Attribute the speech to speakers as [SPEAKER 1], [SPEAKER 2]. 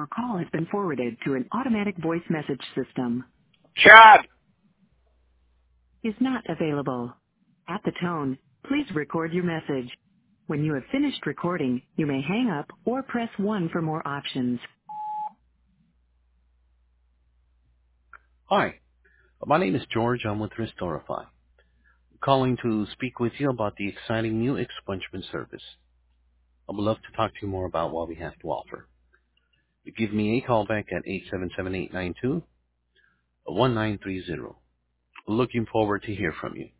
[SPEAKER 1] call has been forwarded to an automatic voice message system.
[SPEAKER 2] Chad!
[SPEAKER 1] Is not available. At the tone, please record your message. When you have finished recording, you may hang up or press 1 for more options.
[SPEAKER 3] Hi, my name is George. I'm with Restorify. Calling to speak with you about the exciting new expungement service. I would love to talk to you more about what we have to offer. You give me a call back at 877-892-1930. Looking forward to hear from you.